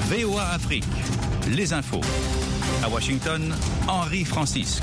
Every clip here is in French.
VOA Afrique, les infos. À Washington, Henri Francisque.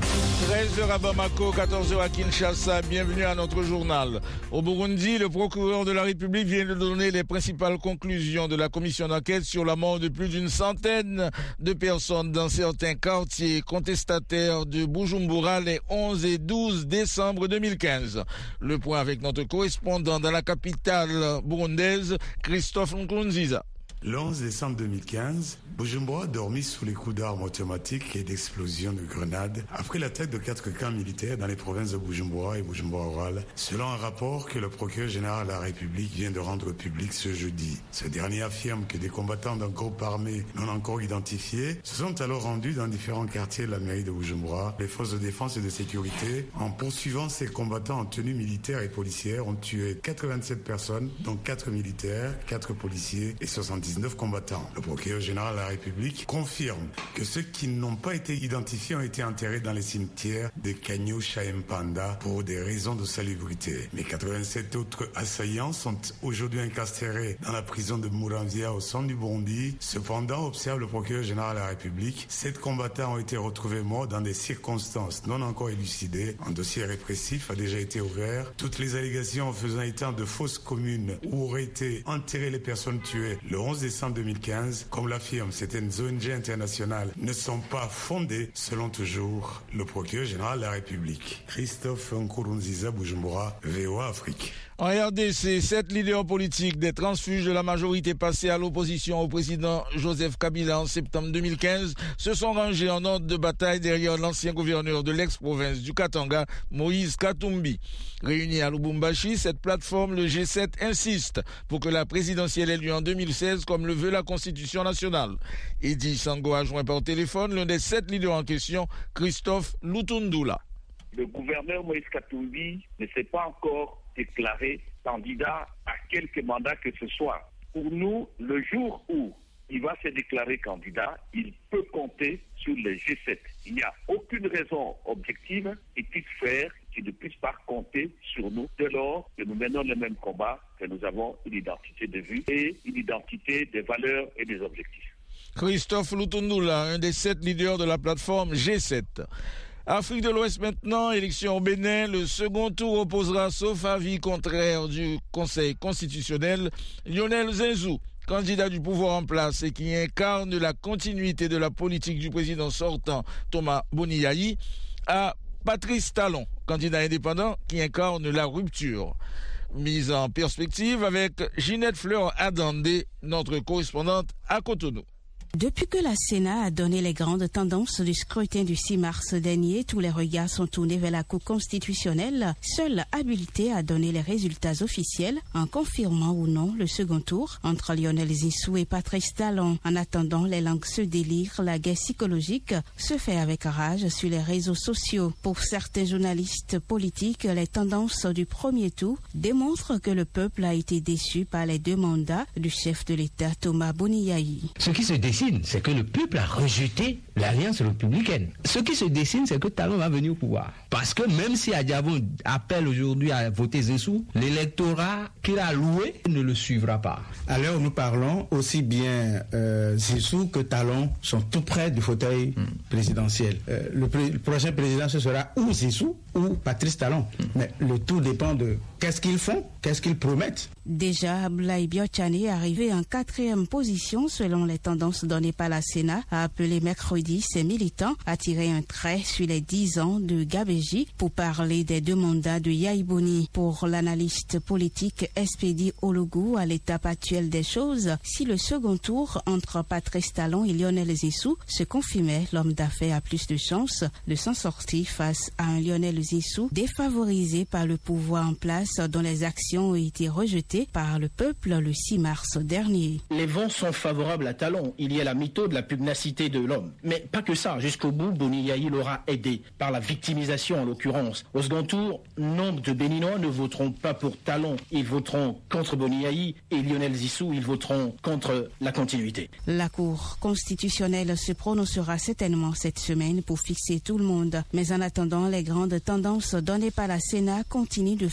13h à Bamako, 14h à Kinshasa, bienvenue à notre journal. Au Burundi, le procureur de la République vient de donner les principales conclusions de la commission d'enquête sur la mort de plus d'une centaine de personnes dans certains quartiers contestataires de Bujumbura les 11 et 12 décembre 2015. Le point avec notre correspondant dans la capitale burundaise, Christophe Nkurunziza. Le 11 décembre 2015, Bujumbura a dormi sous les coups d'armes automatiques et d'explosions de grenades après l'attaque de 4 camps militaires dans les provinces de Bujumbura et Bujumbura-Rural, selon un rapport que le procureur général de la République vient de rendre public ce jeudi. Ce dernier affirme que des combattants d'un groupe armé non encore identifiés se sont alors rendus dans différents quartiers de la mairie de Bujumbura. Les forces de défense et de sécurité, en poursuivant ces combattants en tenue militaire et policière, ont tué 87 personnes, dont 4 militaires, 4 policiers et 79 combattants. Le procureur général de la République confirme que ceux qui n'ont pas été identifiés ont été enterrés dans les cimetières de Kanyosha et Mpanda pour des raisons de salubrité. Mais 87 autres assaillants sont aujourd'hui incarcérés dans la prison de Muramvya au centre du Burundi. Cependant, observe le procureur général de la République, 7 combattants ont été retrouvés morts dans des circonstances non encore élucidées. Un dossier répressif a déjà été ouvert. Toutes les allégations faisant état de fausses communes où auraient été enterrées les personnes tuées le 11 décembre 2015, comme l'affirment certaines ONG internationales, ne sont pas fondées, selon toujours le procureur général de la République. Christophe Nkurunziza, Bujumbura, VOA Afrique. En RDC, 7 leaders politiques des transfuges de la majorité passée à l'opposition au président Joseph Kabila en septembre 2015 se sont rangés en ordre de bataille derrière l'ancien gouverneur de l'ex-province du Katanga, Moïse Katumbi. Réunis à Lubumbashi, cette plateforme, le G7, insiste pour que la présidentielle ait lieu en 2016 comme le veut la Constitution nationale. Edi Sango a joint par téléphone l'un des 7 leaders en question, Christophe Lutundula. Le gouverneur Moïse Katumbi ne s'est pas encore déclaré candidat à quelque mandat que ce soit. Pour nous, le jour où il va se déclarer candidat, il peut compter sur le G7. Il n'y a aucune raison objective qui puisse faire qu'il ne puisse pas compter sur nous dès lors que nous menons le même combat, que nous avons une identité de vue et une identité des valeurs et des objectifs. Christophe Lutundula, un des 7 leaders de la plateforme G7. Afrique de l'Ouest maintenant, élection au Bénin, le second tour opposera, sauf avis contraire du Conseil constitutionnel, Lionel Zinsou, candidat du pouvoir en place et qui incarne la continuité de la politique du président sortant Thomas Boniayi, à Patrice Talon, candidat indépendant qui incarne la rupture. Mise en perspective avec Ginette Fleur-Adande, notre correspondante à Cotonou. Depuis que la Sénat a donné les grandes tendances du scrutin du 6 mars dernier, tous les regards sont tournés vers la Cour constitutionnelle, seule habilitée à donner les résultats officiels en confirmant ou non le second tour entre Lionel Zinsou et Patrice Talon. En attendant, les langues se délirent, la guerre psychologique se fait avec rage sur les réseaux sociaux. Pour certains journalistes politiques, les tendances du premier tour démontrent que le peuple a été déçu par les 2 mandats du chef de l'État Thomas Boniayi. Ce qui se dessine, c'est que le peuple a rejeté l'alliance républicaine. Ce qui se dessine, c'est que Talon va venir au pouvoir. Parce que même si Adjavon appelle aujourd'hui à voter Zinsou, l'électorat qu'il a loué ne le suivra pas. À l'heure où nous parlons, aussi bien Zinsou que Talon sont tout près du fauteuil présidentiel. Le prochain président, ce sera ou Zinsou ou Patrice Talon. Mais le tout dépend de qu'est-ce qu'ils font, qu'est-ce qu'ils promettent. Déjà, Abdoulaye Biotchane, arrivé en 4e position selon les tendances données par la Sénat, a appelé mercredi ses militants à tirer un trait sur les 10 ans de Gabéji pour parler des 2 mandats de Yaïboni. Pour l'analyste politique Espedi Ologou, à l'étape actuelle des choses, si le second tour entre Patrice Talon et Lionel Zinsou se confirmait, l'homme d'affaires a plus de chances de s'en sortir face à un Lionel Zinsou défavorisé par le pouvoir en place dont les actions ont été rejetées par le peuple le 6 mars dernier. Les vents sont favorables à Talon. Il y a la mytho de la pugnacité de l'homme. Mais pas que ça. Jusqu'au bout, Boniayi l'aura aidé par la victimisation en l'occurrence. Au second tour, nombre de Béninois ne voteront pas pour Talon. Ils voteront contre Boniayi et Lionel Zinsou, ils voteront contre la continuité. La Cour constitutionnelle se prononcera certainement cette semaine pour fixer tout le monde. Mais en attendant, les grandes tendances données par la Sénat continuent de faire couler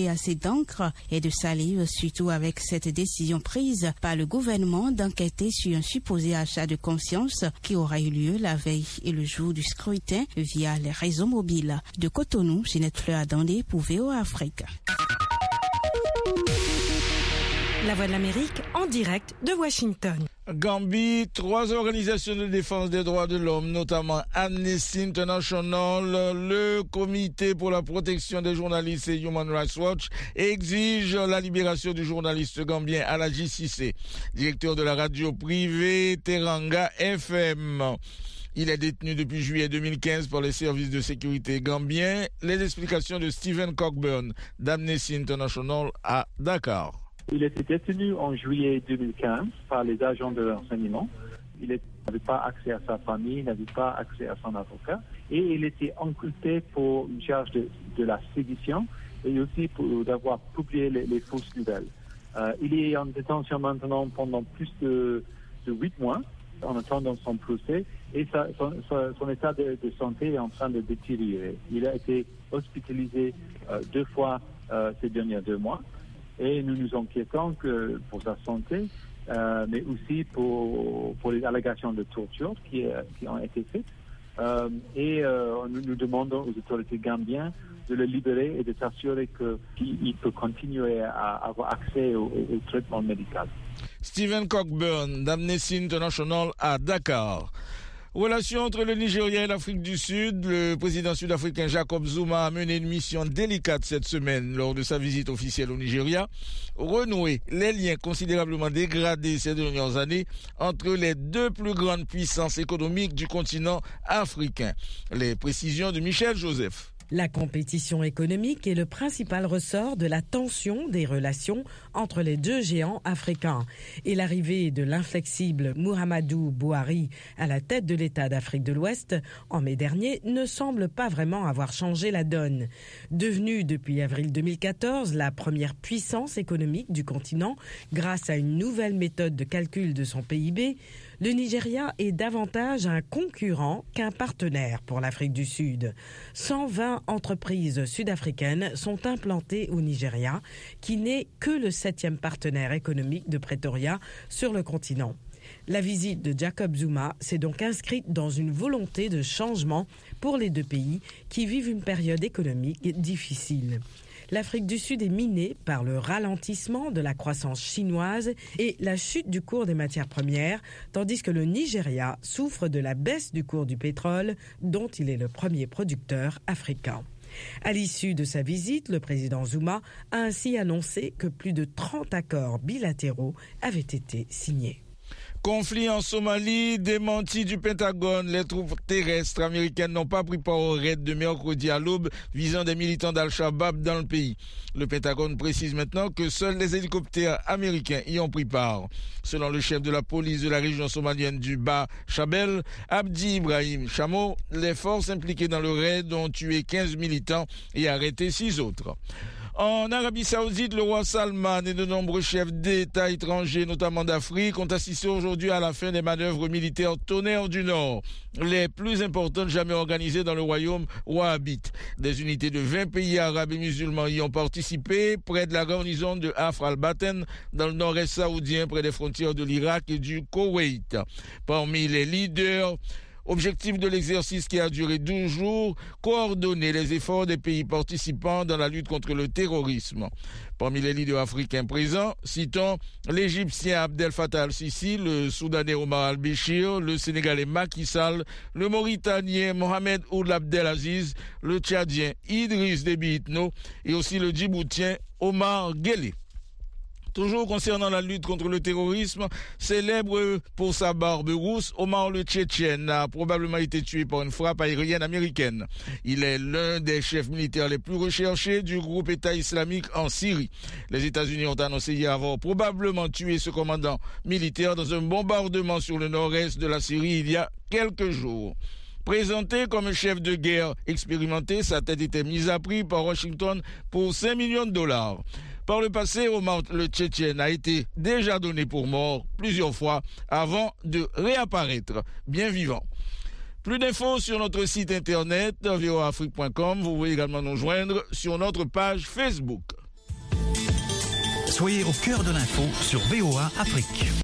trouver assez d'encre et de salive, surtout avec cette décision prise par le gouvernement d'enquêter sur un supposé achat de conscience qui aura eu lieu la veille et le jour du scrutin via les réseaux mobiles. De Cotonou, Ginette Fleur-Adandé pour VOA Afrique. La Voix de l'Amérique en direct de Washington. Gambie, 3 organisations de défense des droits de l'homme, notamment Amnesty International, le Comité pour la protection des journalistes et Human Rights Watch, exigent la libération du journaliste gambien Alaji Cissé, directeur de la radio privée Teranga FM. Il est détenu depuis juillet 2015 par les services de sécurité gambiens. Les explications de Stephen Cockburn d'Amnesty International à Dakar. Il était détenu en juillet 2015 par les agents de renseignement. Il n'avait pas accès à sa famille, n'avait pas accès à son avocat. Et il était inculpé pour une charge de la sédition et aussi pour d'avoir publié les fausses nouvelles. Il est en détention maintenant pendant plus de 8 mois en attendant son procès et son état de santé est en train de détériorer. Il a été hospitalisé 2 fois ces derniers 2 mois. Et nous nous inquiétons que pour sa santé, mais aussi pour les allégations de torture qui ont été faites. Nous demandons aux autorités gambiennes de le libérer et de s'assurer qu'il peut continuer à avoir accès au traitement médical. Stephen Cockburn d'Amnesty International à Dakar. Relation entre le Nigeria et l'Afrique du Sud, le président sud-africain Jacob Zuma a mené une mission délicate cette semaine lors de sa visite officielle au Nigeria. Renouer les liens considérablement dégradés ces dernières années entre les 2 plus grandes puissances économiques du continent africain. Les précisions de Michel Joseph. La compétition économique est le principal ressort de la tension des relations entre les 2 géants africains. Et l'arrivée de l'inflexible Muhammadu Buhari à la tête de l'État d'Afrique de l'Ouest en mai dernier ne semble pas vraiment avoir changé la donne. Devenu depuis avril 2014 la première puissance économique du continent grâce à une nouvelle méthode de calcul de son PIB, le Nigeria est davantage un concurrent qu'un partenaire pour l'Afrique du Sud. 120 entreprises sud-africaines sont implantées au Nigeria, qui n'est que le 7e partenaire économique de Pretoria sur le continent. La visite de Jacob Zuma s'est donc inscrite dans une volonté de changement pour les 2 pays qui vivent une période économique difficile. L'Afrique du Sud est minée par le ralentissement de la croissance chinoise et la chute du cours des matières premières, tandis que le Nigeria souffre de la baisse du cours du pétrole, dont il est le premier producteur africain. À l'issue de sa visite, le président Zuma a ainsi annoncé que plus de 30 accords bilatéraux avaient été signés. Conflit en Somalie, démenti du Pentagone, les troupes terrestres américaines n'ont pas pris part au raid de mercredi à l'aube visant des militants d'Al-Shabaab dans le pays. Le Pentagone précise maintenant que seuls les hélicoptères américains y ont pris part. Selon le chef de la police de la région somalienne du Bas-Shabelle, Abdi Ibrahim Chamo, les forces impliquées dans le raid ont tué 15 militants et arrêté 6 autres. En Arabie Saoudite, le roi Salman et de nombreux chefs d'État étrangers, notamment d'Afrique, ont assisté aujourd'hui à la fin des manœuvres militaires Tonnerre du Nord, les plus importantes jamais organisées dans le royaume wahhabite. Des unités de 20 pays arabes et musulmans y ont participé, près de la garnison de Afr al-Baten, dans le nord-est saoudien, près des frontières de l'Irak et du Koweït. Parmi les leaders, objectif de l'exercice qui a duré 12 jours, coordonner les efforts des pays participants dans la lutte contre le terrorisme. Parmi les leaders africains présents, citons l'Égyptien Abdel Fattah al-Sisi, le Soudanais Omar al-Béchir, le Sénégalais Macky Sall, le Mauritanien Mohamed Ould Abdelaziz, le Tchadien Idriss Déby Itno et aussi le Djiboutien Omar Guelleh. Toujours concernant la lutte contre le terrorisme, célèbre pour sa barbe rousse, Omar le Tchétchène a probablement été tué par une frappe aérienne américaine. Il est l'un des chefs militaires les plus recherchés du groupe État islamique en Syrie. Les États-Unis ont annoncé hier avoir probablement tué ce commandant militaire dans un bombardement sur le nord-est de la Syrie il y a quelques jours. Présenté comme un chef de guerre expérimenté, sa tête était mise à prix par Washington pour $5 millions. Par le passé, Omar le Tchétchène a été déjà donné pour mort plusieurs fois avant de réapparaître bien vivant. Plus d'infos sur notre site internet voaafrique.com. Vous pouvez également nous joindre sur notre page Facebook. Soyez au cœur de l'info sur VOA Afrique.